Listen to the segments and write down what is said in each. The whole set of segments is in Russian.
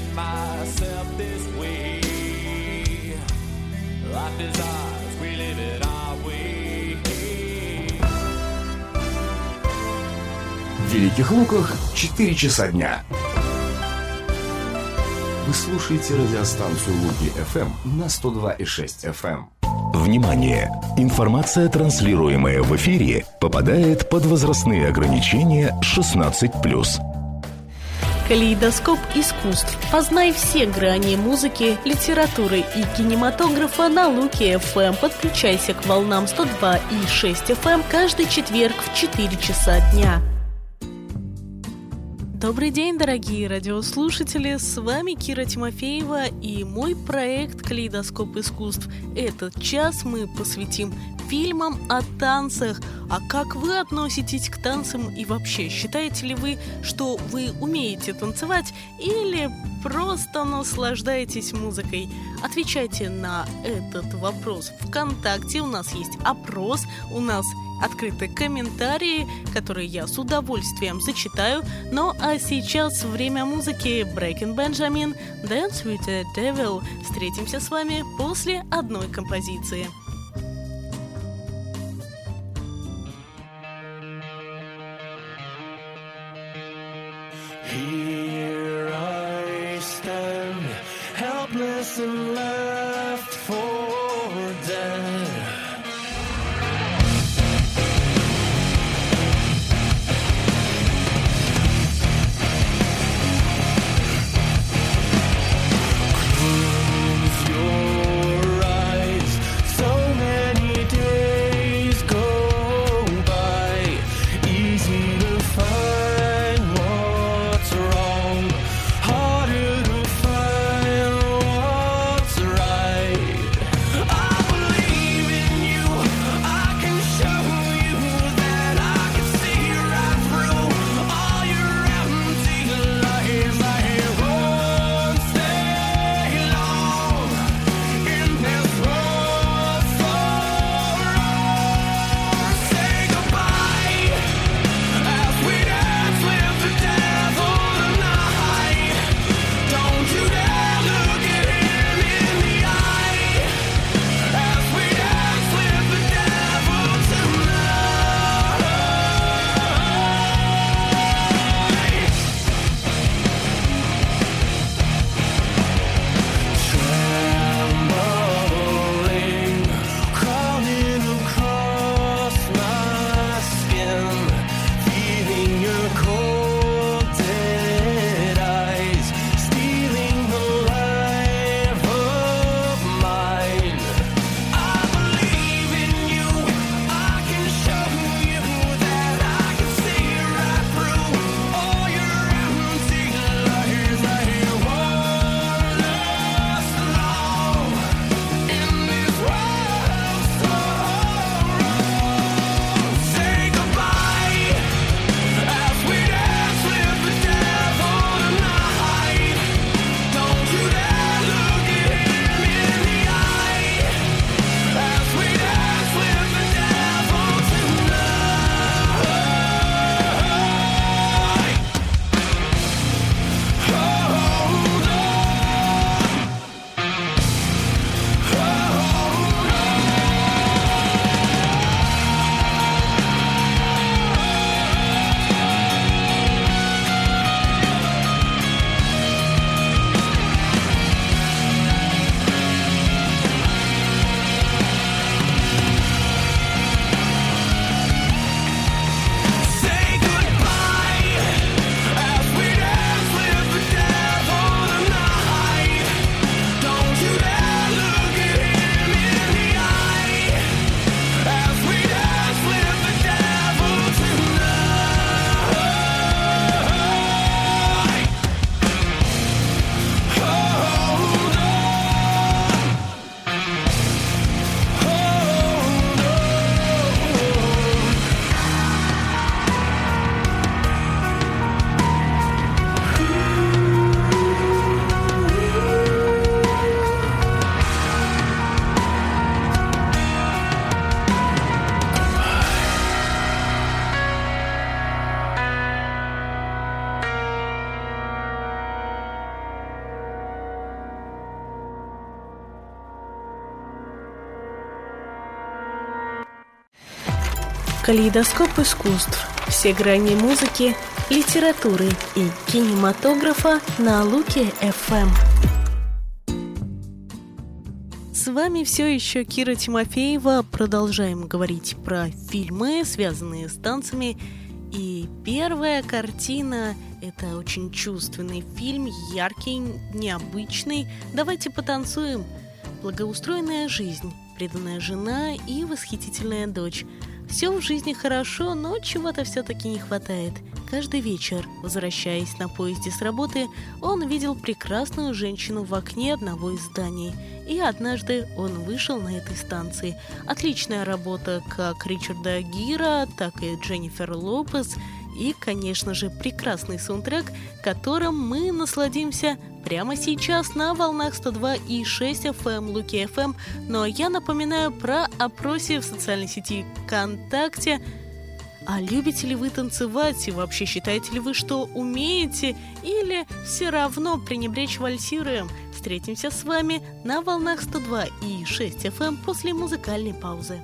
feeling myself this way. Life is ours, we live it our way. В Великих Луках 4 часа дня. Вы слушаете радиостанцию Луки FM на 102,6 FM. Внимание! Информация, транслируемая в эфире, попадает под возрастные ограничения 16+. Калейдоскоп искусств. Познай все грани музыки, литературы и кинематографа на Луки FM. Подключайся к волнам 102,6 FM каждый четверг в 4 часа дня. Добрый день, дорогие радиослушатели, с вами Кира Тимофеева и мой проект «Калейдоскоп искусств». Этот час мы посвятим фильмам о танцах. А как вы относитесь к танцам и вообще, считаете ли вы, что вы умеете танцевать или просто наслаждаетесь музыкой? Отвечайте на этот вопрос ВКонтакте, у нас есть опрос, у нас открыты комментарии, которые я с удовольствием зачитаю. Ну а сейчас время музыки. Breaking Benjamin, Dance with the Devil. Встретимся с вами после одной композиции. Here I stand, helpless and left for dead. Close your eyes, so Калейдоскоп искусств. Все грани музыки, литературы и кинематографа на Луке FM. С вами все еще Кира Тимофеева. Продолжаем говорить про фильмы, связанные с танцами. И первая картина – это очень чувственный фильм, яркий, необычный. Давайте потанцуем. Благоустроенная жизнь, преданная жена и восхитительная дочь. Все в жизни хорошо, но чего-то все-таки не хватает. Каждый вечер, возвращаясь на поезде с работы, он видел прекрасную женщину в окне одного из зданий. И однажды он вышел на этой станции. Отличная работа как Ричарда Гира, так и Дженнифер Лопес. И, конечно же, прекрасный саундтрек, которым мы насладимся прямо сейчас на волнах 102,6 FM, Луки FM. Но я напоминаю про опросе в социальной сети ВКонтакте. А любите ли вы танцевать? И вообще считаете ли вы, что умеете? Или все равно пренебречь вальсируем? Встретимся с вами на волнах 102,6 FM после музыкальной паузы.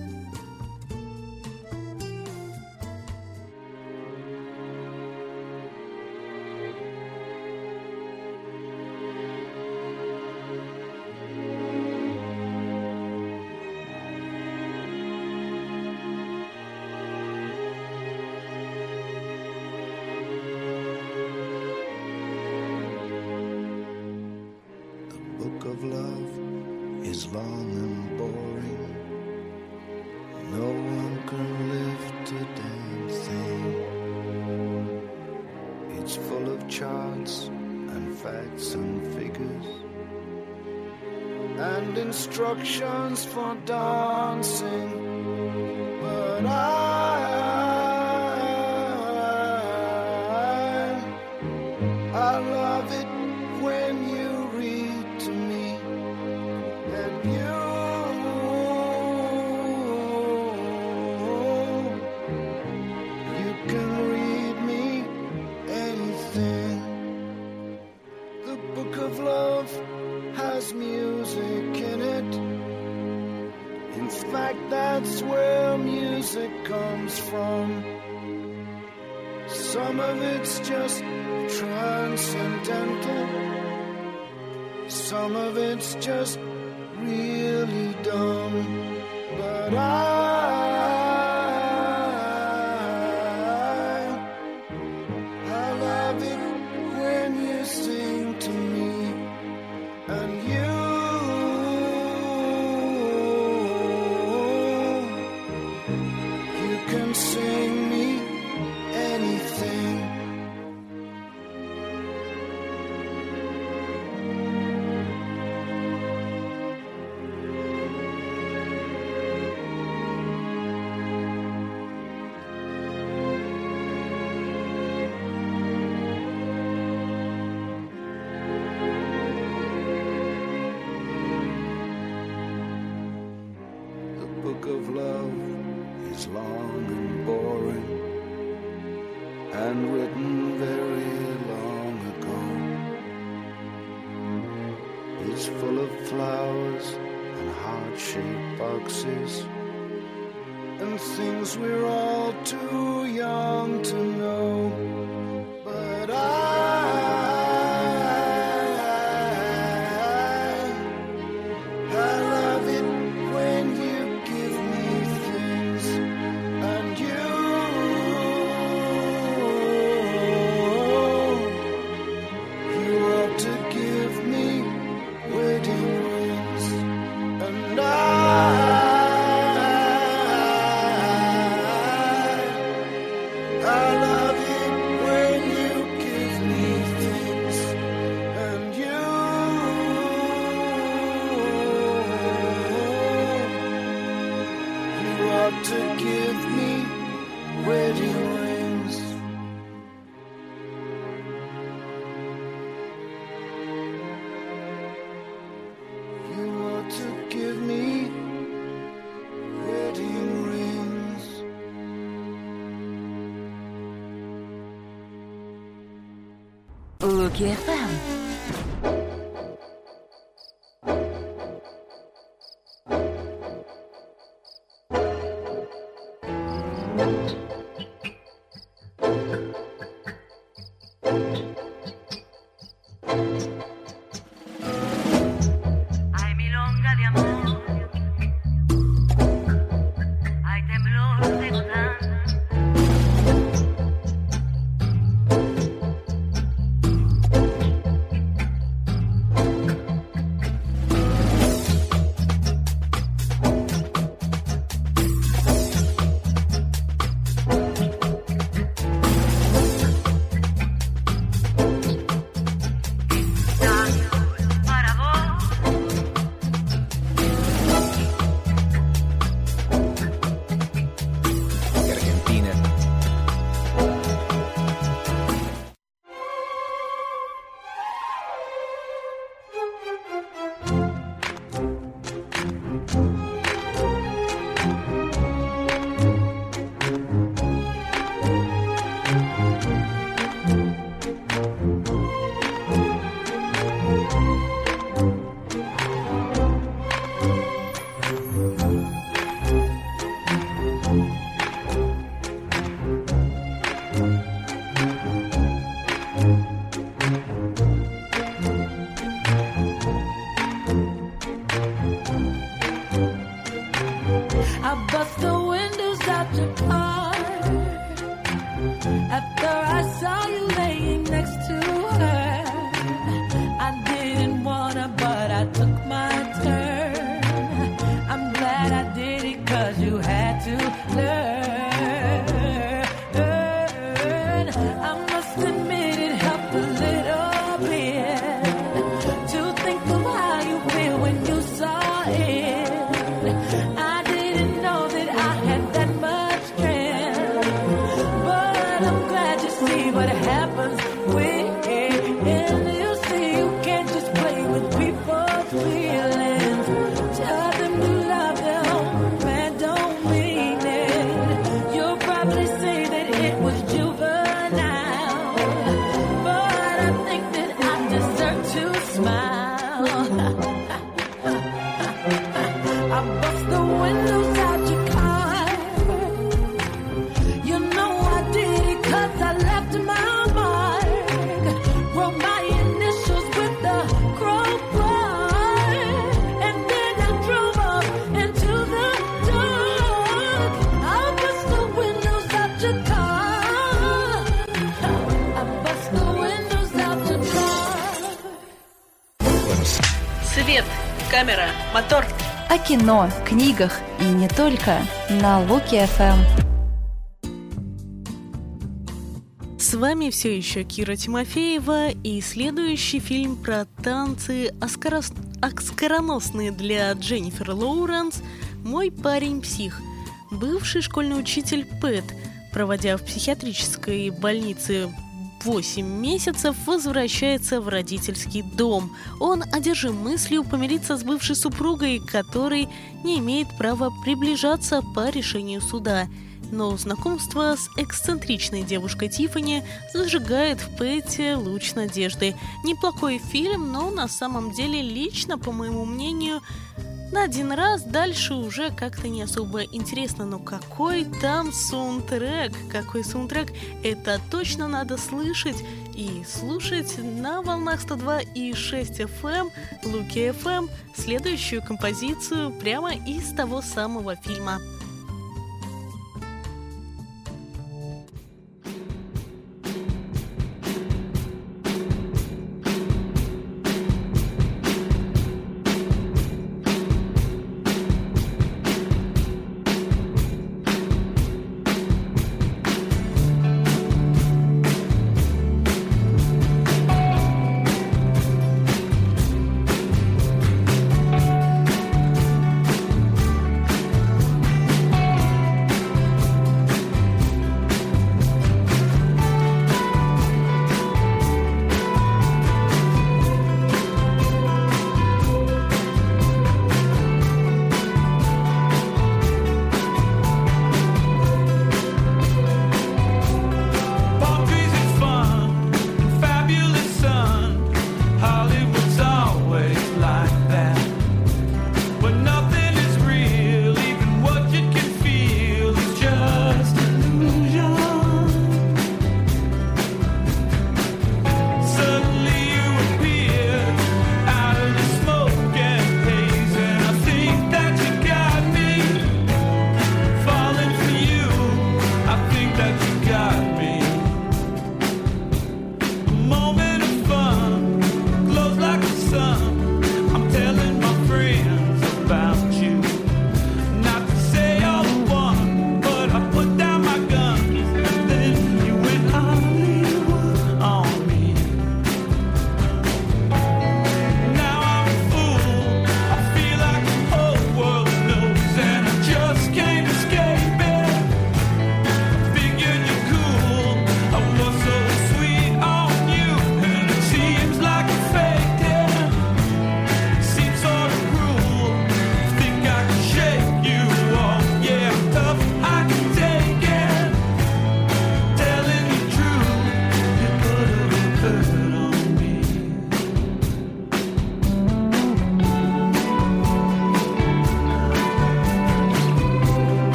Of love is long and boring. No one can lift a damn thing. It's full of charts and facts and figures and instructions for dancing. But I love it when you read to me. You can read me anything. The book of love has music in it. In fact, that's where music comes from. Some of it's just transcendental. Some of it's just really dumb. But I love it when you sing to me. And you can sing me anything. Of love is long and boring and written very long ago. It's full of flowers and heart-shaped boxes and things we're all too young to know. But I love it when you to give me wedding rings. You ought to give me wedding rings. Луки FM. Hay milonga de amor, hay temblor de gotán. Para vos, Argentina. I bust the windows out your car after I saw you laying next to her. I didn't wanna, but I took my turn. I'm glad I did it 'cause you had to learn. I must admit it helped a little bit to think of how you feel when you saw it. I didn't know that I had that much strength, but I'm glad you see what happens when you see you can't just play with people's feelings. Tell them you love them, man, don't mean it. You'll probably say that it was juvenile, but I think that I deserve to smile. I bust the windows out your car. You know I did it 'cause I left my mark. Wrote my initials with the crowbar, and then I drove up into the dark. I bust the windows out your car. I bust the windows out your car. Свет, камера, мотор. О кино, книгах и не только на Луки ФМ. С вами все еще Кира Тимофеева, и следующий фильм про танцы, оскароносные для Дженнифер Лоуренс, «Мой парень-псих». Бывший школьный учитель Пэт, проводя в психиатрической больнице 8 месяцев, возвращается в родительский дом. Он одержим мыслью помириться с бывшей супругой, которой не имеет права приближаться по решению суда. Но знакомство с эксцентричной девушкой Тиффани зажигает в Пэте луч надежды. Неплохой фильм, но на самом деле, лично, по моему мнению, на один раз, дальше уже как-то не особо интересно. Но какой там саундтрек? Какой саундтрек? Это точно надо слышать и слушать на волнах 102,6 FM, Луки FM, следующую композицию прямо из того самого фильма.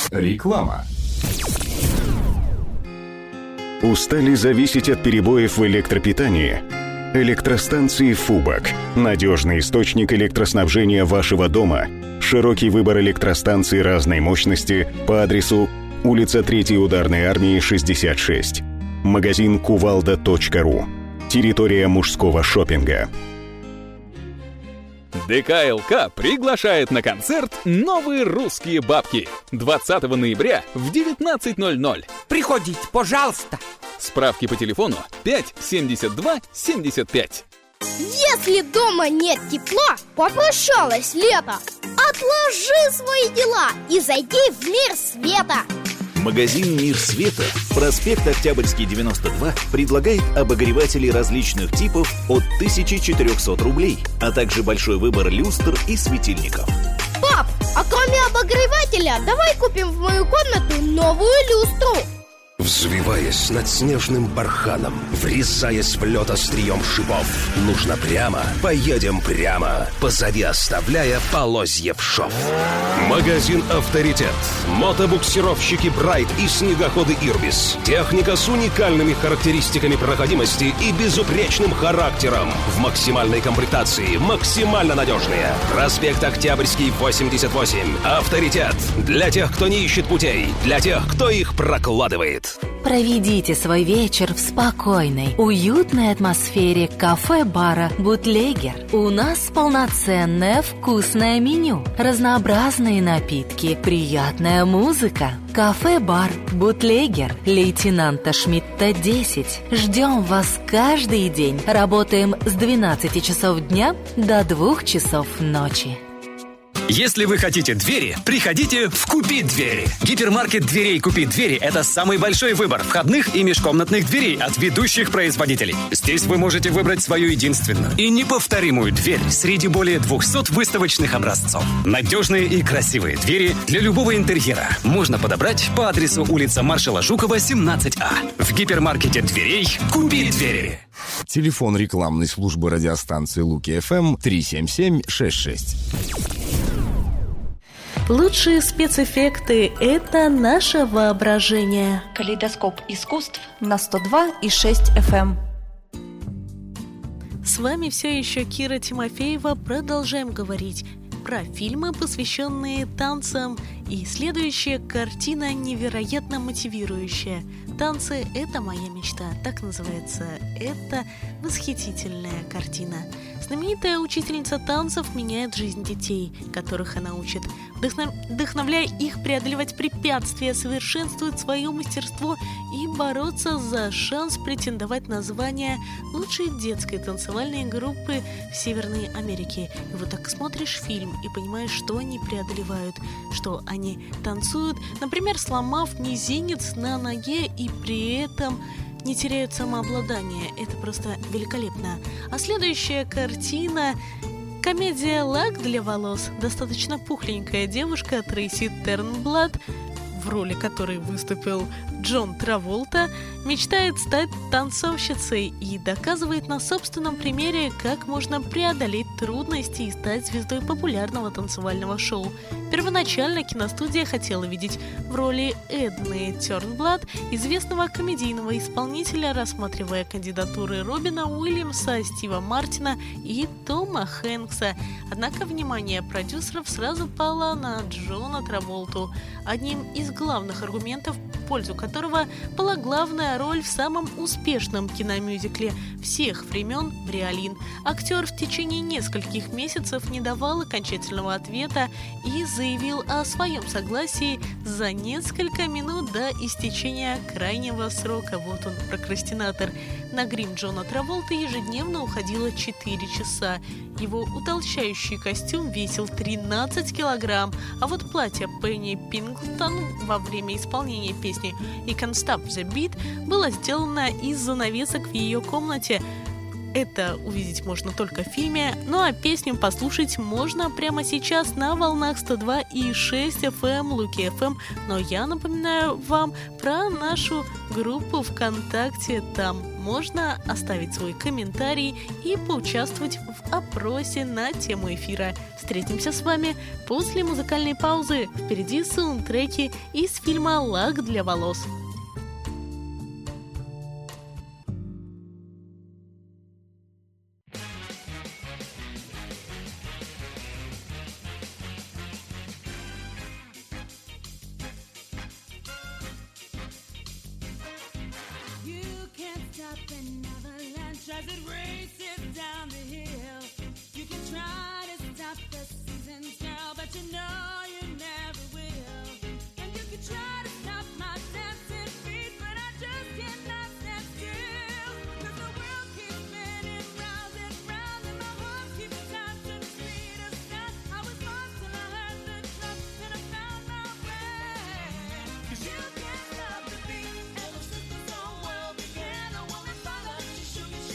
Реклама. Устали зависеть от перебоев в электропитании? Электростанции «Фубак» – надежный источник электроснабжения вашего дома. Широкий выбор электростанций разной мощности по адресу улица 3-й ударной армии, 66. Магазин кувалда.ру. Территория мужского шопинга. ДКЛК приглашает на концерт «Новые русские бабки» 20 ноября в 19:00. Приходите, пожалуйста. Справки по телефону 5 72 75. Если дома нет тепла, попрощалось лето. Отложи свои дела и зайди в мир света. Магазин «Мир света», проспект Октябрьский, 92, предлагает обогреватели различных типов от 1400 рублей, а также большой выбор люстр и светильников. Пап, а кроме обогревателя, давай купим в мою комнату новую люстру. Взвиваясь над снежным барханом, врезаясь в лед острием шипов, нужно прямо, поедем прямо, позади оставляя полозья в шов. Магазин «Авторитет». Мотобуксировщики «Брайт» и снегоходы «Ирбис». Техника с уникальными характеристиками проходимости и безупречным характером. В максимальной комплектации, максимально надежные. Проспект Октябрьский, 88. «Авторитет». Для тех, кто не ищет путей, для тех, кто их прокладывает. Проведите свой вечер в спокойной, уютной атмосфере кафе-бара «Бутлегер». У нас полноценное вкусное меню, разнообразные напитки, приятная музыка. Кафе-бар «Бутлегер», лейтенанта Шмидта, 10. Ждем вас каждый день. Работаем с 12 часов дня до 2 часов ночи. Если вы хотите двери, приходите в «Купи двери». Гипермаркет дверей «Купи двери» — это самый большой выбор входных и межкомнатных дверей от ведущих производителей. Здесь вы можете выбрать свою единственную и неповторимую дверь среди более 200 выставочных образцов. Надежные и красивые двери для любого интерьера можно подобрать по адресу улица Маршала Жукова, 17А. В гипермаркете дверей «Купи двери». Телефон рекламной службы радиостанции Луки ФМ 37766. Лучшие спецэффекты – это наше воображение. Калейдоскоп искусств на 102,6 FM. С вами все еще Кира Тимофеева. Продолжаем говорить про фильмы, посвященные танцам. И следующая картина невероятно мотивирующая. «Танцы – это моя мечта». Так называется эта восхитительная картина. Знаменитая учительница танцев меняет жизнь детей, которых она учит. Вдохновляя их преодолевать препятствия, совершенствует свое мастерство и бороться за шанс претендовать на звание лучшей детской танцевальной группы в Северной Америке. И вот так смотришь фильм и понимаешь, что они преодолевают, что они танцуют, например, сломав мизинец на ноге и при этом не теряют самообладание. Это просто великолепно. А следующая картина — комедия «Лак для волос». Достаточно пухленькая девушка Трейси Тернблат, в роли которой выступил Джон Траволта, мечтает стать танцовщицей и доказывает на собственном примере, как можно преодолеть трудности и стать звездой популярного танцевального шоу. Первоначально киностудия хотела видеть в роли Эдны Тернблат известного комедийного исполнителя, рассматривая кандидатуры Робина Уильямса, Стива Мартина и Тома Хэнкса. Однако внимание продюсеров сразу пало на Джона Траволту, одним из главных аргументов, в пользу которого была главная роль в самом успешном киномюзикле всех времен «Бриолин». Актер в течение нескольких месяцев не давал окончательного ответа и заявил о своем согласии за несколько минут до истечения крайнего срока. Вот он, прокрастинатор. На грим Джона Траволты ежедневно уходило 4 часа. Его утолщающий костюм весил 13 килограмм, а вот платье Пенни Пинглтон во время исполнения песни «You Can't Stop the Beat» было сделано из занавесок в ее комнате. Это увидеть можно только в фильме, ну а песню послушать можно прямо сейчас на волнах 102,6 FM Луки FM. Но я напоминаю вам про нашу группу ВКонтакте. Там можно оставить свой комментарий и поучаствовать в опросе на тему эфира. Встретимся с вами после музыкальной паузы. Впереди саундтреки из фильма «Лак для волос». As it races down the hill, you can try to stop the seasons, girl, but you know you never will. And you can try to stop my dancing feet, but I just cannot stand still. 'Cause the world keeps spinning round and round, and my heart keeps time to the speed of sound. I was lost till I heard the drum, and I found my way. 'Cause you can't stop the beat. Ever since this whole world began, a woman followed, she shook and she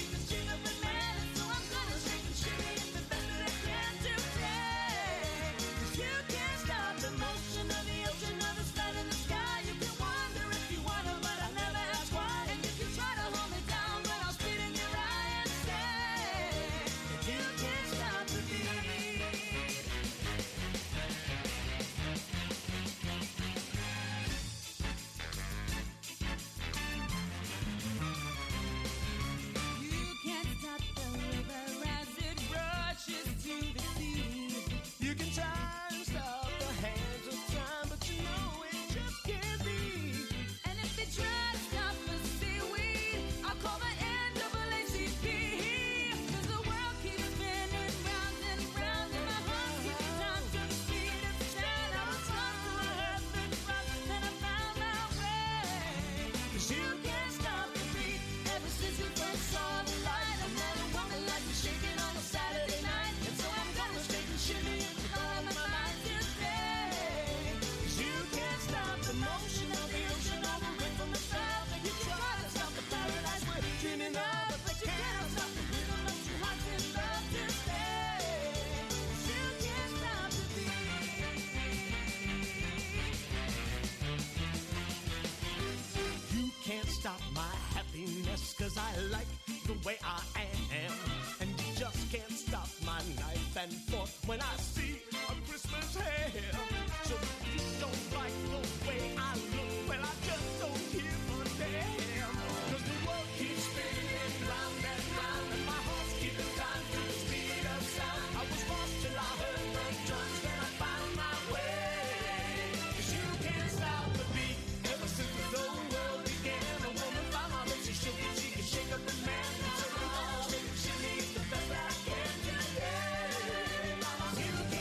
stop my happiness, 'cause I like the way I am. And you just can't stop my knife and fork when I see a Christmas ham. So if you don't like the way I look, well, I just don't give a damn. 'Cause the world keeps spinning round and round, and my heart's keeping time to the speed of sound. I was lost till I heard the drums, then I found my way. 'Cause you can't stop the beat. Ever since the whole world began, a woman found my lips, she shook it, she can shake up the man. So come on, shake it, shimmy, it's the best I can do. You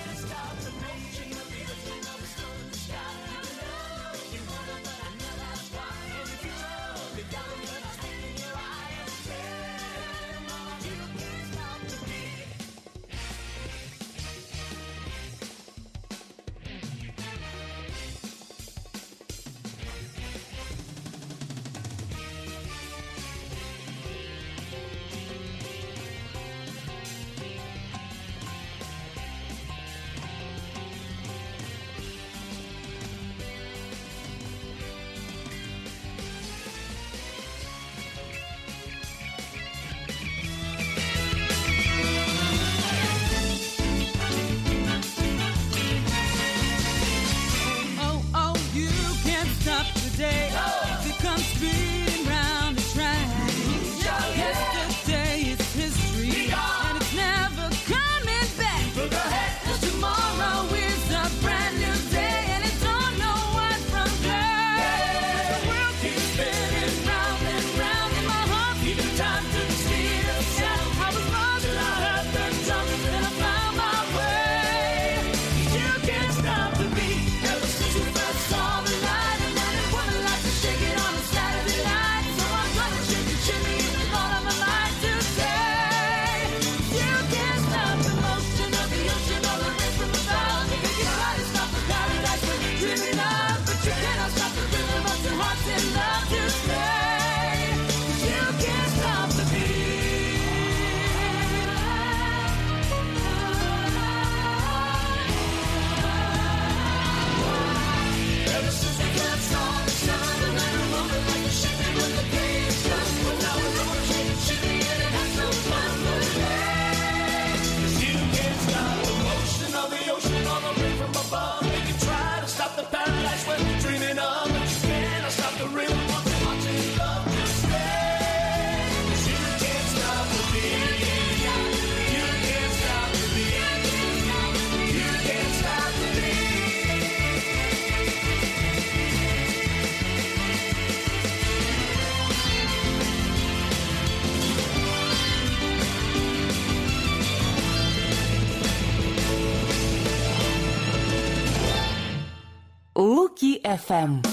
FM.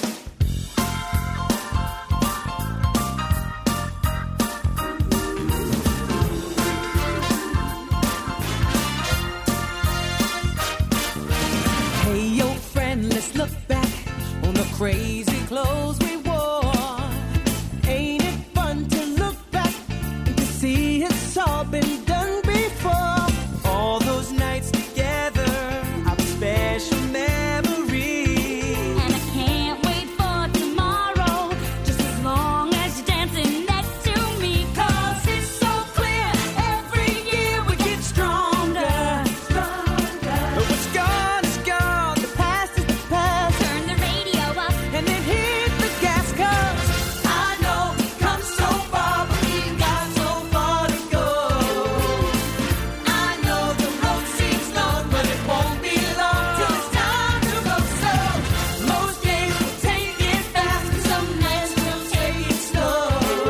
Hey, yo, friend, let's look back on the crazy clothes we wore. Ain't it fun to look back and to see it's all been done before? All those nights together are special memories. And I can't wait for tomorrow, just as long as you're dancing next to me. 'Cause it's so clear, every year we get stronger. But what's gone is gone, the past is the past. Turn the radio up and then hit the gas, 'cause I know we've come so far, but we've got so far to go. I know the road seems long, but it won't be long till it's time to go. So most days we'll take it fast, and some nights we'll take it slow.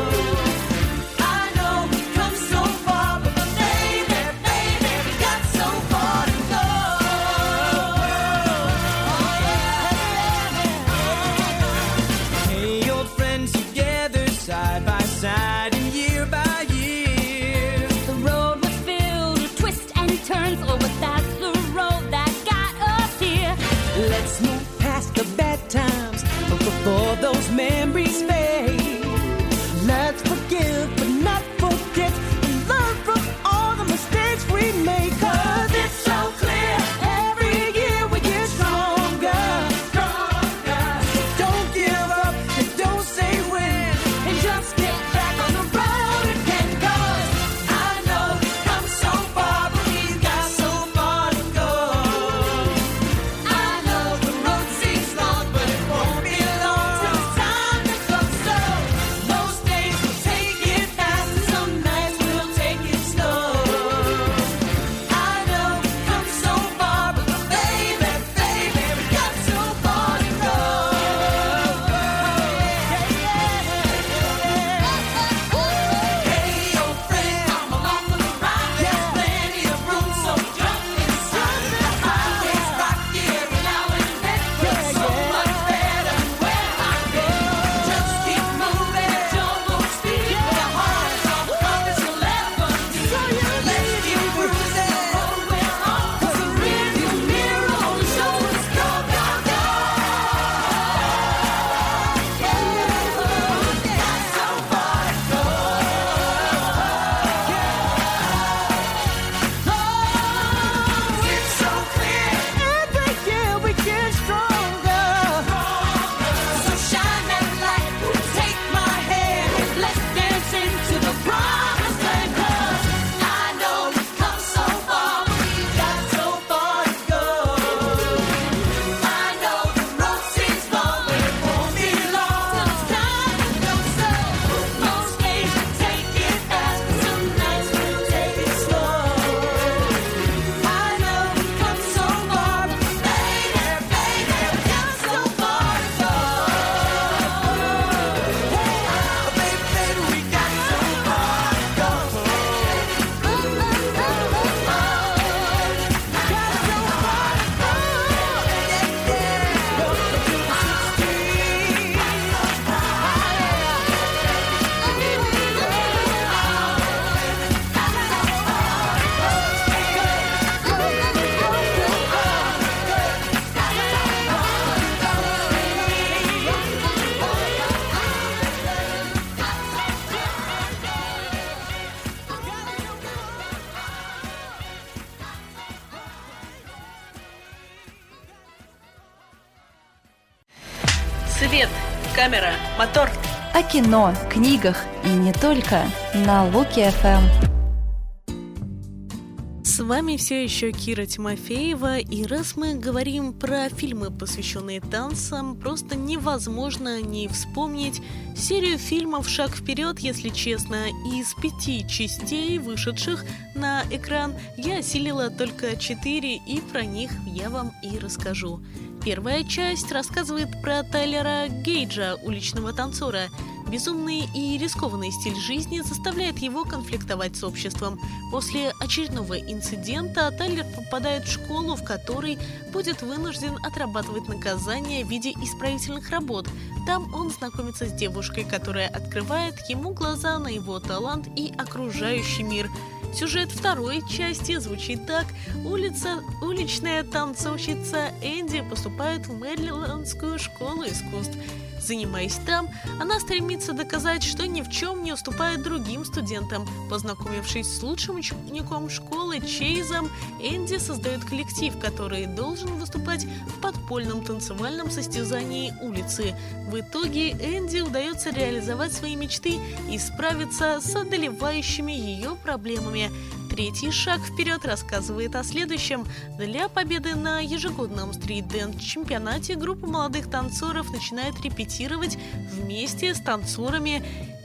I know we've come so far, but baby, baby, we got so far to go. Hey, old friends together, side by side and year by year. The road was filled with twists and turns, oh, but that's the road that got us here. Let's move past the bad times before those memories fade. Let's forgive but not forget and learn from all the mistakes we made. 'Cause it's so clear, every year we get stronger. Don't give up and don't say when, and just get back on the road again. 'Cause I know we've come so far, but we've got so far to go. I know the road seems long, but it won't be long till it's time to go. So most days we'll take it fast, and some nights we'll take it slow. I know we've come so far, but baby, baby, we got so far to go. Hey, old friend, come along for the ride. There's plenty of room, so jump inside. The highway's rocky every now and then, but so much better where I've been. Just keep moving at your own speed. The heart is all the compass will ever need. Let's keep cruising the road we're on, 'cause the rearview mirror only shows us go, go, go. Got so far to go. It's so clear, every year we get stronger. So shine that light, take my hand, and let's dance into the promised land. 'Cause I know we've come so far, but we've got so far to go. I know the road seems long, but it won't be long till it's time to go. So most days we'll take it fast, and some nights we'll take it slow. I know we've come so far, but baby, baby, we got so far to go. Baby, baby, we got so far to go. Свет, камера, мотор. О кино, книгах и не только на Луки ФМ. С вами все еще Кира Тимофеева, и раз мы говорим про фильмы, посвященные танцам, просто невозможно не вспомнить серию фильмов «Шаг вперед», если честно. Из 5 частей, вышедших на экран, я осилила только 4, и про них я вам и расскажу. Первая часть рассказывает про Тайлера Гейджа, уличного танцора. Безумный и рискованный стиль жизни заставляет его конфликтовать с обществом. После очередного инцидента Тайлер попадает в школу, в которой будет вынужден отрабатывать наказание в виде исправительных работ. Там он знакомится с девушкой, которая открывает ему глаза на его талант и окружающий мир. Сюжет второй части звучит так. Уличная танцовщица Энди поступает в Мэрилендскую школу искусств. Занимаясь там, она стремится доказать, что ни в чем не уступает другим студентам. Познакомившись с лучшим учеником школы Чейзом, Энди создает коллектив, который должен выступать в подпольном танцевальном состязании улицы. В итоге Энди удается реализовать свои мечты и справиться с одолевающими ее проблемами. Третий шаг вперед рассказывает о следующем. Для победы на ежегодном стрит-дэнс-чемпионате группа молодых танцоров начинает репетировать вместе с танцорами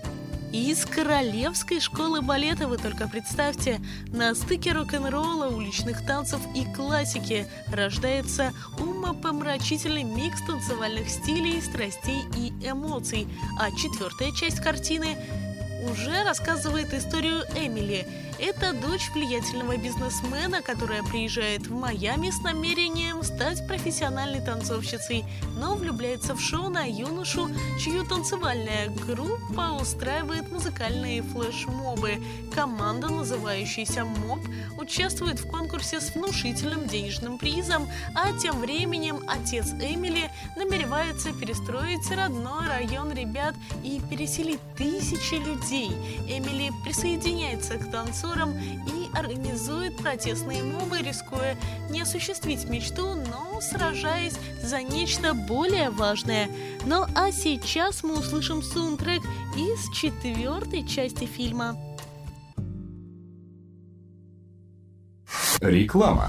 из Королевской школы балета. Вы только представьте, на стыке рок-н-ролла, уличных танцев и классики рождается умопомрачительный микс танцевальных стилей, страстей и эмоций. А четвертая часть картины уже рассказывает историю Эмили. Это дочь влиятельного бизнесмена, которая приезжает в Майами с намерением стать профессиональной танцовщицей, но влюбляется в Шона, юношу, чью танцевальная группа устраивает музыкальные флешмобы. Команда, называющаяся МОБ, участвует в конкурсе с внушительным денежным призом, а тем временем отец Эмили намеревается перестроить родной район ребят и переселить тысячи людей. Эмили присоединяется к танцорам и организует протестные мобы, рискуя не осуществить мечту, но сражаясь за нечто более важное. Ну а сейчас мы услышим саундтрек из четвертой части фильма. Реклама.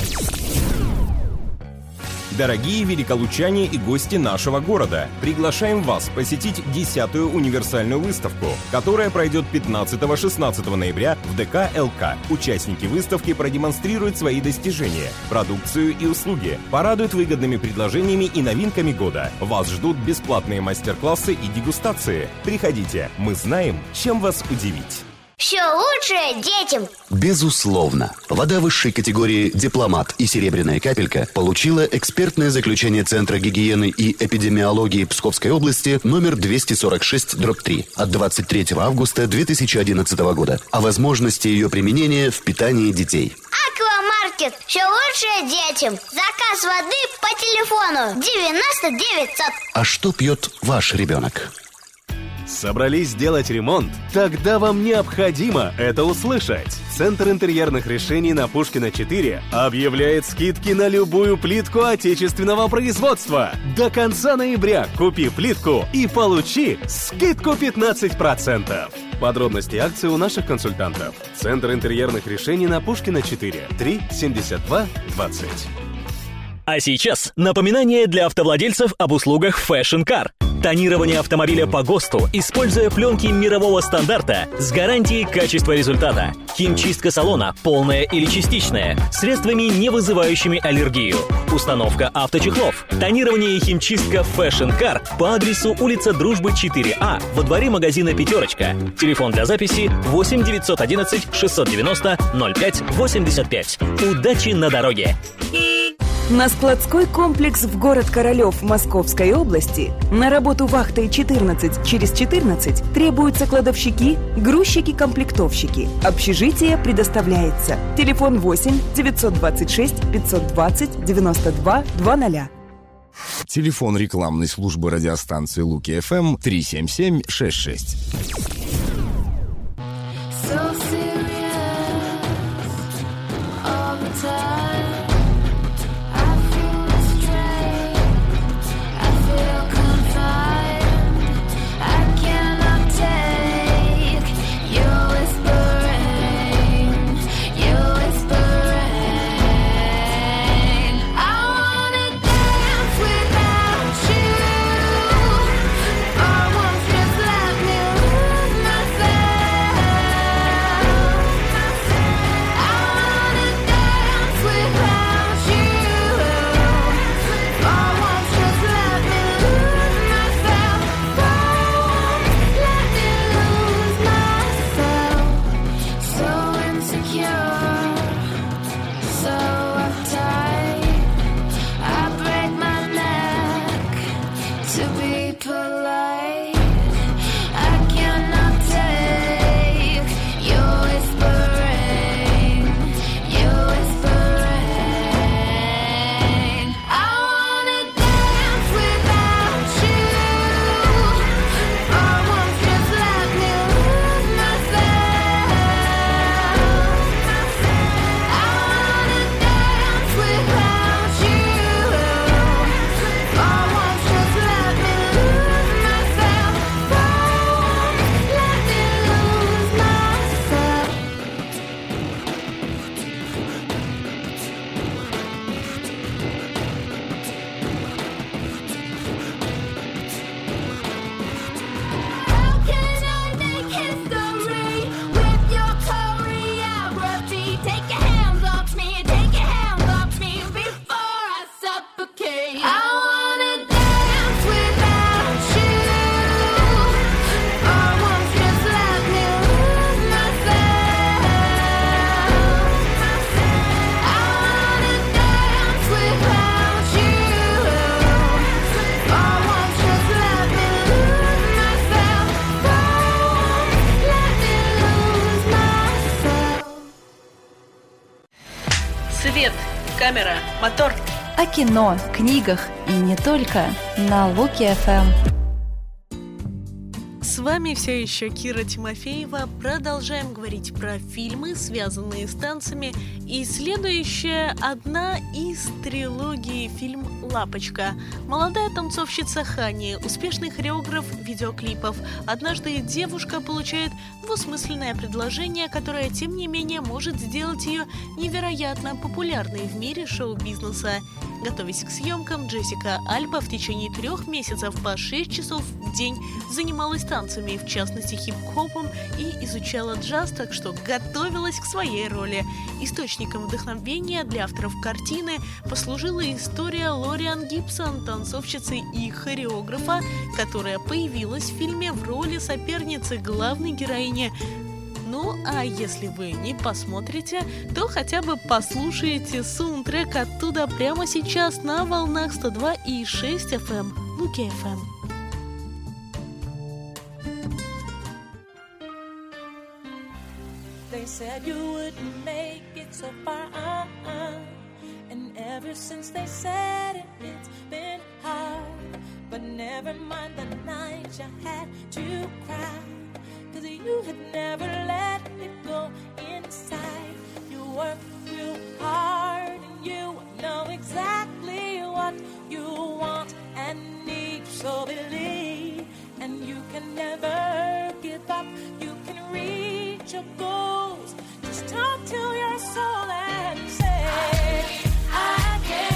Дорогие великолучане и гости нашего города, приглашаем вас посетить 10-ю универсальную выставку, которая пройдет 15-16 ноября в ДК ЛК. Участники выставки продемонстрируют свои достижения, продукцию и услуги, порадуют выгодными предложениями и новинками года. Вас ждут бесплатные мастер-классы и дегустации. Приходите, мы знаем, чем вас удивить. Все лучшее детям. Безусловно. Вода высшей категории «Дипломат» и «Серебряная капелька» получила экспертное заключение Центра гигиены и эпидемиологии Псковской области номер 246/3 от 23 августа 2011 года о возможности ее применения в питании детей. Аквамаркет. Все лучшее детям. Заказ воды по телефону 9900. А что пьет ваш ребенок? Собрались сделать ремонт? Тогда вам необходимо это услышать. Центр интерьерных решений на Пушкина 4 объявляет скидки на любую плитку отечественного производства. До конца ноября купи плитку и получи скидку 15%. Подробности акции у наших консультантов. Центр интерьерных решений на Пушкина 4, 3 72 20. А сейчас напоминание для автовладельцев об услугах Fashion Car. Тонирование автомобиля по ГОСТу, используя пленки мирового стандарта с гарантией качества результата. Химчистка салона, полная или частичная, средствами, не вызывающими аллергию. Установка авточехлов. Тонирование и химчистка Fashion Car по адресу улица Дружбы 4А во дворе магазина «Пятерочка». Телефон для записи 8 911 690 05 85. Удачи на дороге! На складской комплекс в город Королев Московской области на работу вахтой 14 через 14 требуются кладовщики, грузчики-комплектовщики. Общежитие предоставляется. Телефон 8 926 520 92 00. Телефон рекламной службы радиостанции Луки ФМ 37766. Just let me lose Камера, мотор. О кино, книгах и не только на Луки ФМ. С вами все еще Кира Тимофеева. Продолжаем говорить про фильмы, связанные с танцами. И следующая одна из трилогии фильм «Лапочка». Молодая танцовщица Хани, успешный хореограф видеоклипов. Однажды девушка получает двусмысленное предложение, которое, тем не менее, может сделать ее невероятно популярной в мире шоу-бизнеса. Готовясь к съемкам, Джессика Альба в течение 3 месяцев по 6 часов в день занималась танцами, в частности хип-хопом, и изучала джаз, так что готовилась к своей роли. Источником вдохновения для авторов картины послужила история Лориан Гибсон, танцовщицы и хореографа, которая появилась в фильме в роли соперницы главной героини. Ну, а если вы не посмотрите, то хотя бы послушайте саундтрек оттуда прямо сейчас на волнах 102,6 FM, Луки FM. They said you wouldn't make it so far, and ever since they said it, it's been hard. But never mind the night you had to cry, 'cause you had never let it go inside. You work real hard and you know exactly what you want and need. So believe, and you can never give up. You can reach your goals. Just talk to your soul and say, I can.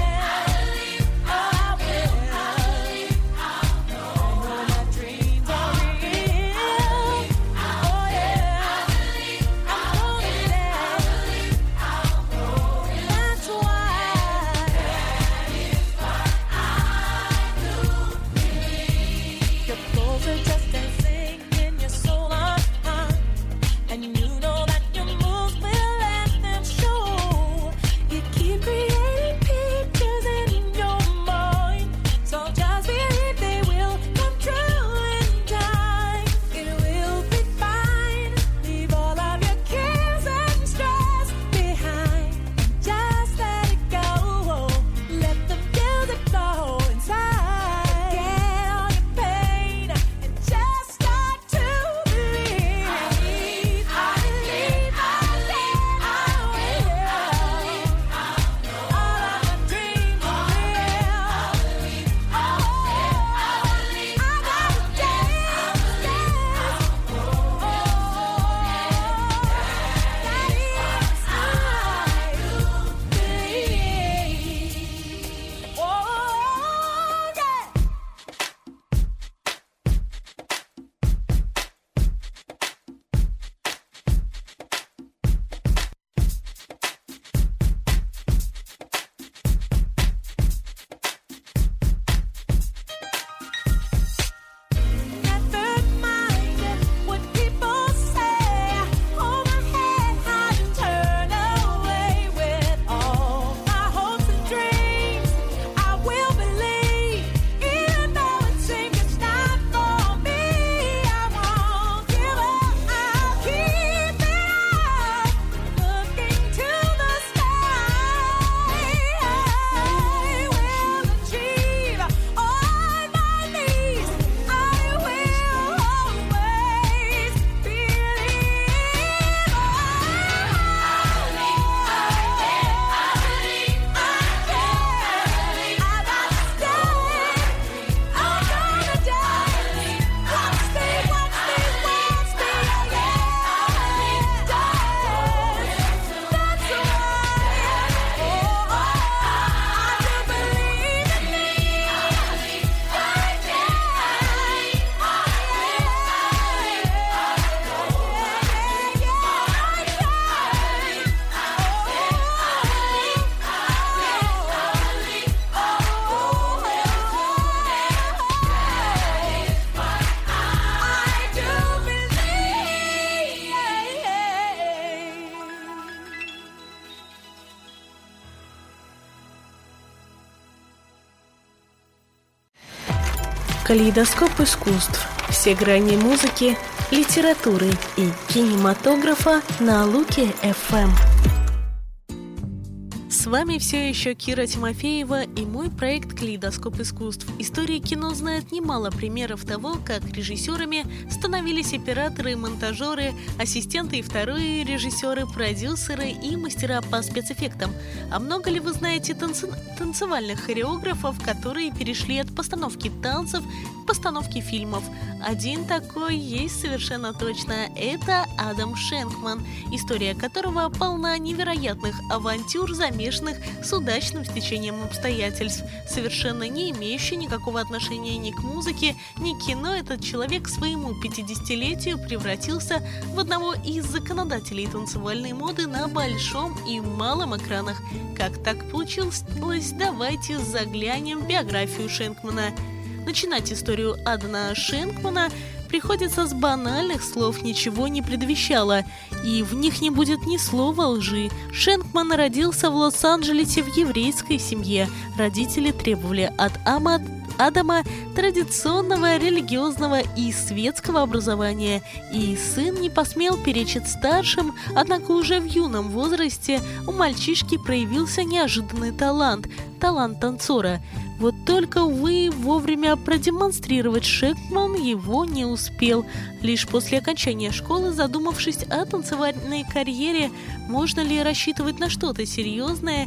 Калейдоскоп искусств. Все грани музыки, литературы и кинематографа на Луки FM. С вами все еще Кира Тимофеева и мой проект «Калейдоскоп искусств». История кино знает немало примеров того, как режиссерами становились операторы, монтажеры, ассистенты и вторые режиссеры, продюсеры и мастера по спецэффектам. А много ли вы знаете танцевальных хореографов, которые перешли от постановки танцев к постановке фильмов? Один такой есть совершенно точно. Это Адам Шенкман, история которого полна невероятных авантюр, замешанных с удачным стечением обстоятельств. Совершенно не имеющий никакого отношения ни к музыке, ни к кино, этот человек к своему 50-летию превратился в одного из законодателей танцевальной моды на большом и малом экранах. Как так получилось? Давайте заглянем в биографию Шенкмана. Начинать историю Адама Шенкмана приходится с банальных слов, ничего не предвещало, и в них не будет ни слова лжи. Шенкман родился в Лос-Анджелесе в еврейской семье. Родители требовали от Адама традиционного религиозного и светского образования, и сын не посмел перечить старшим, однако уже в юном возрасте у мальчишки проявился неожиданный талант танцора. Вот только, увы, вовремя продемонстрировать Шенкман его не успел. Лишь после окончания школы, задумавшись о танцевальной карьере, можно ли рассчитывать на что-то серьезное,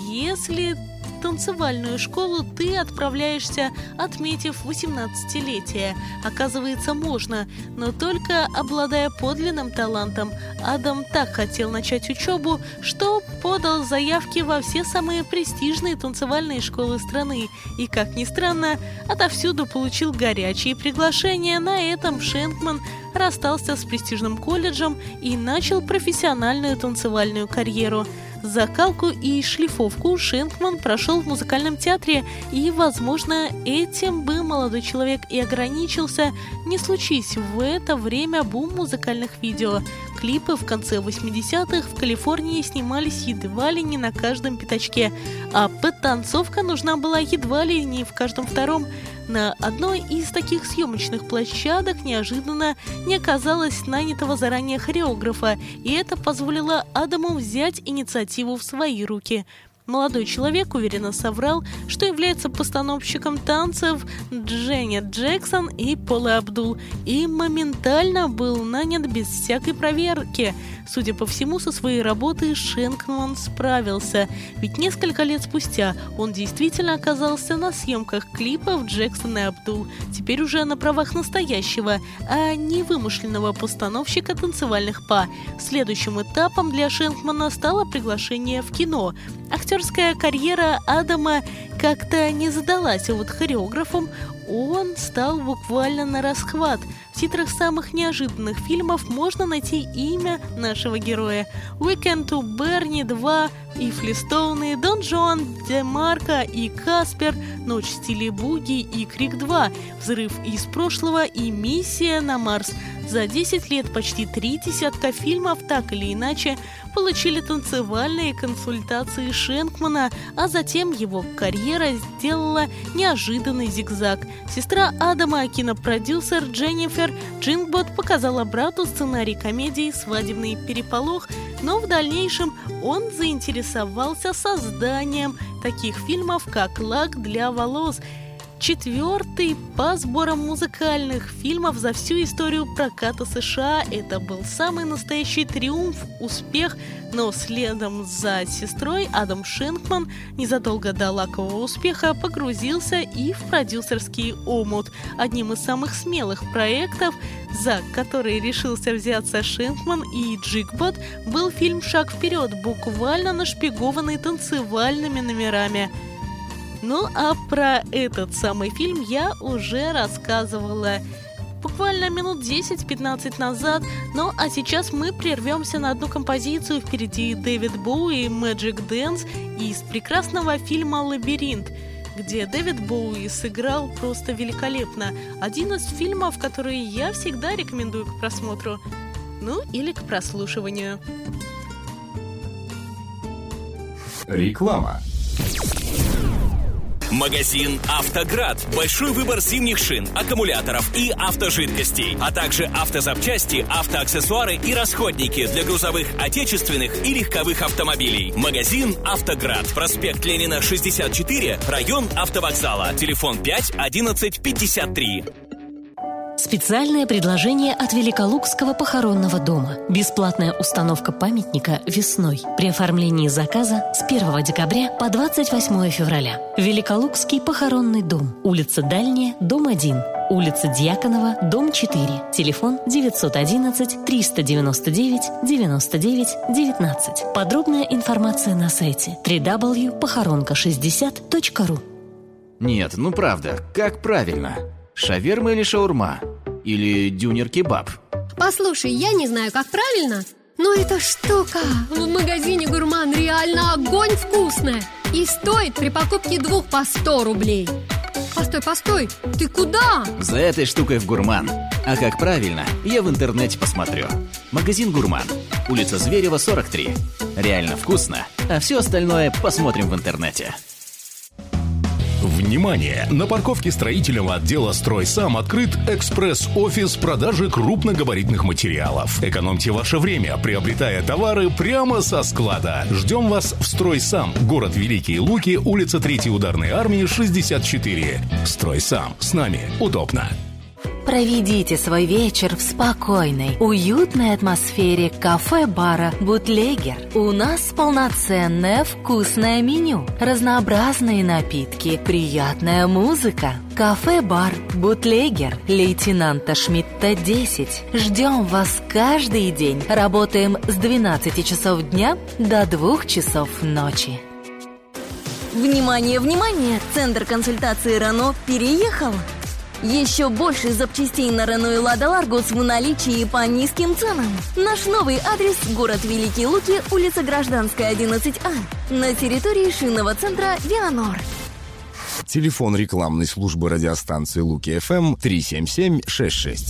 если в танцевальную школу ты отправляешься, отметив 18-летие. Оказывается, можно, но только обладая подлинным талантом. Адам так хотел начать учебу, что подал заявки во все самые престижные танцевальные школы страны. И, как ни странно, отовсюду получил горячие приглашения. На этом Шенкман расстался с престижным колледжем и начал профессиональную танцевальную карьеру. Закалку и шлифовку Шенкман прошел в музыкальном театре, и, возможно, этим бы молодой человек и ограничился, не случись в это время бум музыкальных видео. Клипы в конце 80-х в Калифорнии снимались едва ли не на каждом пятачке, а подтанцовка нужна была едва ли не в каждом втором. На одной из таких съемочных площадок неожиданно не оказалось нанятого заранее хореографа, и это позволило Адаму взять инициативу в свои руки. Молодой человек уверенно соврал, что является постановщиком танцев Дженнет Джексон и Пола Абдул, и моментально был нанят без всякой проверки. Судя по всему, со своей работой Шенкман справился, ведь несколько лет спустя он действительно оказался на съемках клипов Джексон и Абдул, теперь уже на правах настоящего, а не вымышленного постановщика танцевальных па. Следующим этапом для Шенкмана стало приглашение в кино. Актерская карьера Адама как-то не задалась, а вот хореографом он стал буквально на расхват. В титрах самых неожиданных фильмов можно найти имя нашего героя: «Weekend to Bernie 2» и «Флистоуны», «Дон Жуан де Марко» и «Каспер», «Ночь в стиле буги» и «Крик 2», «Взрыв из прошлого» и «Миссия на Марс». За 10 лет почти 30 фильмов так или иначе получили танцевальные консультации Шенкмана, а затем его карьера сделала неожиданный зигзаг. Сестра Адама, кинопродюсер Дженнифер Джингбот, показала брату сценарий комедии «Свадебный переполох», но в дальнейшем он заинтересовался созданием таких фильмов, как «Лак для волос», четвертый по сборам музыкальных фильмов за всю историю проката США. Это был самый настоящий триумф, успех, но следом за сестрой Адам Шенкман незадолго до лакового успеха погрузился и в продюсерский омут. Одним из самых смелых проектов, за который решился взяться Шенкман и Джигбот, был фильм «Шаг вперед», буквально нашпигованный танцевальными номерами. Ну а про этот самый фильм я уже рассказывала буквально минут 10-15 назад. Ну а сейчас мы прервемся на одну композицию. Впереди Дэвид Боуи, Magic Dance из прекрасного фильма «Лабиринт», где Дэвид Боуи сыграл просто великолепно. Один из фильмов, которые я всегда рекомендую к просмотру, ну или к прослушиванию. Реклама. Магазин «Автоград». Большой выбор зимних шин, аккумуляторов и автожидкостей, а также автозапчасти, автоаксессуары и расходники для грузовых, отечественных и легковых автомобилей. Магазин «Автоград». Проспект Ленина, 64, район автовокзала. Телефон 5 11 53. Специальное предложение от Великолукского похоронного дома. Бесплатная установка памятника весной при оформлении заказа с 1 декабря по 28 февраля. Великолукский похоронный дом. Улица Дальняя, дом 1. Улица Дьяконова, дом 4. Телефон 911 399 99 19. Подробная информация на сайте www.похоронка60.ru. Нет, ну правда, как правильно? Шаверма или шаурма? Или дюнер-кебаб? Послушай, я не знаю, как правильно, но эта штука в магазине «Гурман» реально огонь вкусная. И стоит при покупке 2 по 100 рублей. Постой, ты куда? За этой штукой в «Гурман». А как правильно, я в интернете посмотрю. Магазин «Гурман». Улица Зверева, 43. Реально вкусно, а все остальное посмотрим в интернете. Внимание! На парковке строительного отдела «Стройсам» открыт экспресс-офис продажи крупногабаритных материалов. Экономьте ваше время, приобретая товары прямо со склада. Ждем вас в «Стройсам», город Великие Луки, улица 3-й ударной армии, 64. «Стройсам». С нами удобно. Проведите свой вечер в спокойной, уютной атмосфере кафе-бара «Бутлегер». У нас полноценное вкусное меню, разнообразные напитки, приятная музыка. Кафе-бар «Бутлегер», лейтенанта Шмидта, 10. Ждем вас каждый день. Работаем с 12 часов дня до 2 часов ночи. Внимание, внимание! Центр консультации «Рено» переехал. Еще больше запчастей на Рено и Лада Ларгус в наличии по низким ценам. Наш новый адрес – город Великие Луки, улица Гражданская, 11А, на территории шинного центра «Вианор». Телефон рекламной службы радиостанции Луки ФМ 37766.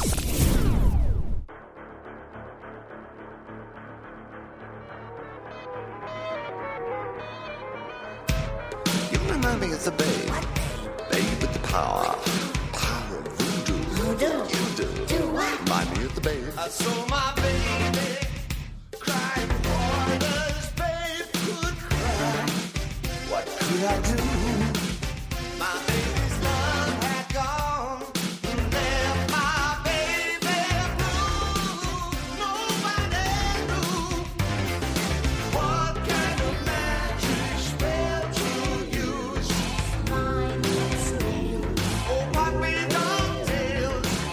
I saw my baby crying for this babe could cry. What could I do? My baby's love had gone and left my baby blue. Nobody knew what kind of magic spell to use. Mine is real. Oh, what we don't tell.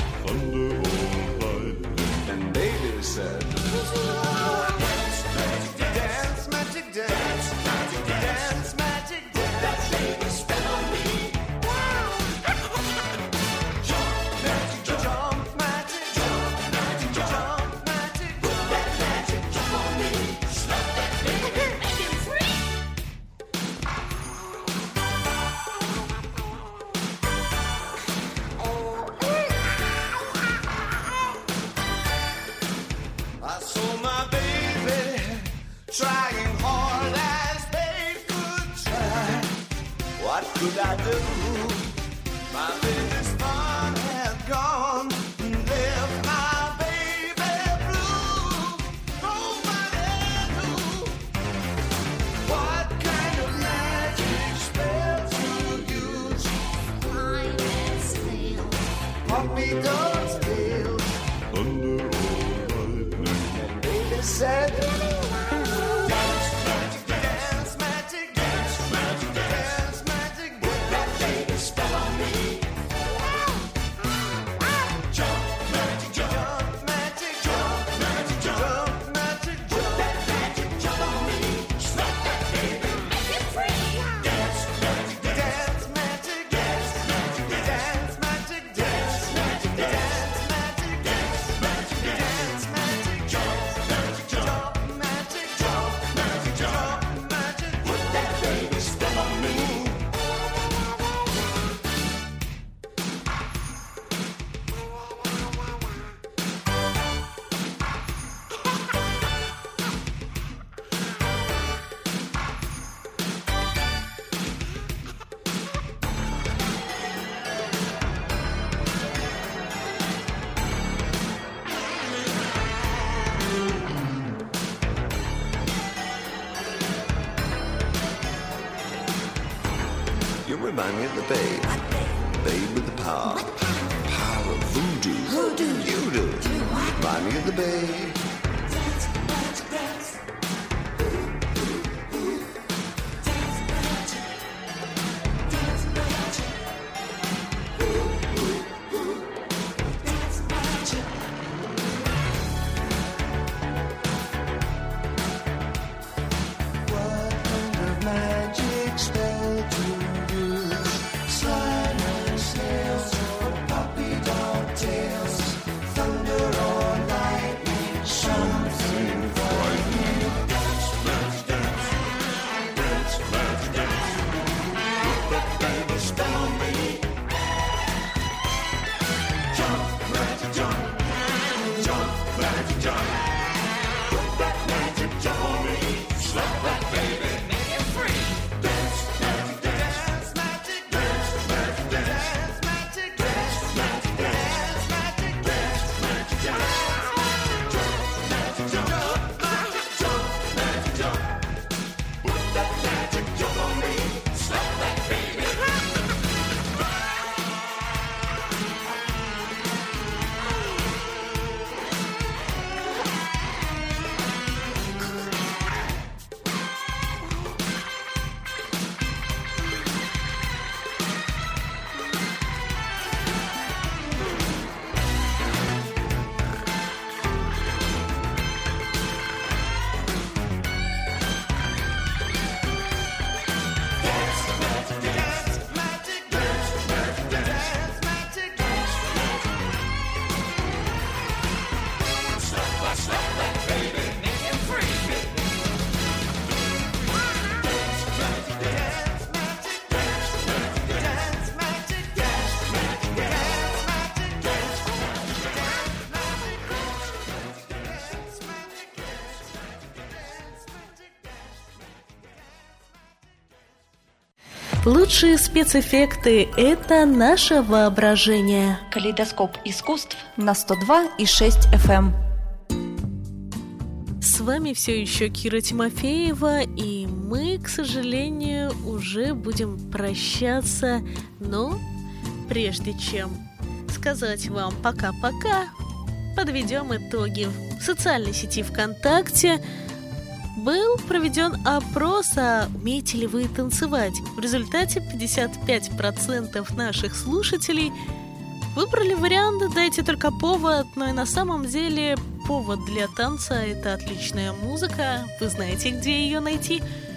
Said, dance, magic dance, dance, magic dance. That baby spell on me. Jump, magic jump, magic jump, magic jump, magic. Put that magic jump on me. Slap that baby, make him free. I saw my baby trying hard as babe could try. What could I do? My baby's fun had gone and left my baby blue. Nobody knew what kind of magic spell to use. Mine and steel, puppy dogs feel. Said, dance, magic, dance, magic, dance, magic, dance, magic, put that baby spell on me. Jump, magic, jump, magic, jump, magic, jump, magic, put that magic jump on me. Slap that baby, make it free. Dance, magic, dance, magic, dance, magic, dance, magic, dance, magic, dance, magic, dance, magic, dance, magic, jump. Remind me of the babe. Babe with the power. Power of voodoo. You do. Remind me of the babe. Лучшие спецэффекты – это наше воображение. Калейдоскоп искусств на 102,6 FM. С вами все еще Кира Тимофеева, и мы, к сожалению, уже будем прощаться. Но прежде чем сказать вам пока-пока, подведем итоги. В социальной сети ВКонтакте был проведен опрос, умеете ли вы танцевать. В результате 55% наших слушателей выбрали вариант «дайте только повод», но и на самом деле повод для танца – это отличная музыка, вы знаете, где ее найти.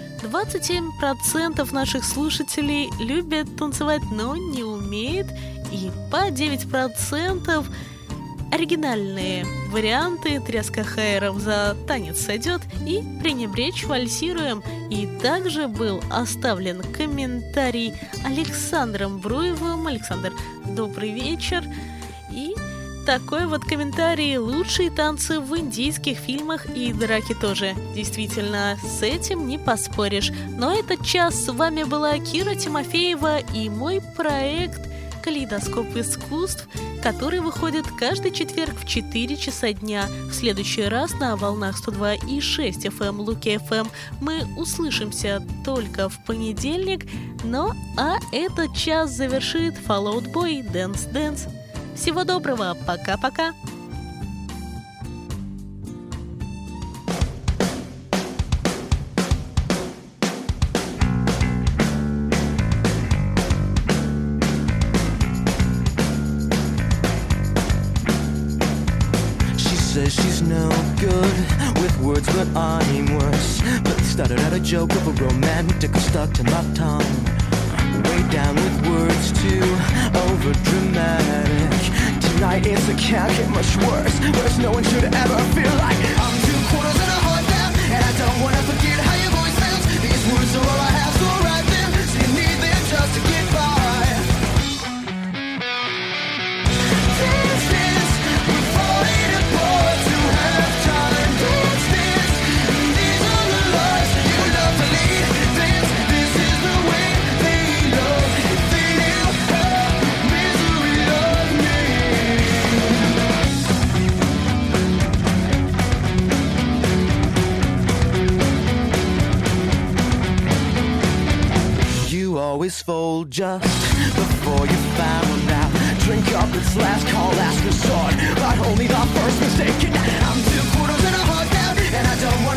27% наших слушателей любят танцевать, но не умеют, и по 9% оригинальные варианты «Тряска хайером за танец сойдет» и «Пренебречь вальсируем». И также был оставлен комментарий Александром Бруевым. Александр, добрый вечер. И такой вот комментарий: лучшие танцы в индийских фильмах и драки тоже. Действительно, с этим не поспоришь. Но этот час с вами была Кира Тимофеева и мой проект «Калейдоскоп искусств», который выходит каждый четверг в 4 часа дня. В следующий раз на волнах 102,6 FM Луки FM мы услышимся только в понедельник. Ну а этот час завершит Fall Out Boy Dance Dance. Всего доброго, пока-пока! Says she's no good with words, but I'm worse. But started out a joke of a romantic stuck to my tongue. Way down with words too over dramatic. Tonight it's a can't get much worse. Worse, no one should ever feel like I'm 2/4 and a heart down, and I don't wanna forget how your voice sounds. These words are all I have, so write them. So you need them just to get by. Dance, dance, we're falling apart. To have time, dance, dance. These are the lives you love to lead. Dance, this is the way they love. If they knew how misery of me. You always fold just before you found out. Drink up, it's last call, last resort, but only the first mistake. I'm 2 quarters and a heart down, and I don't want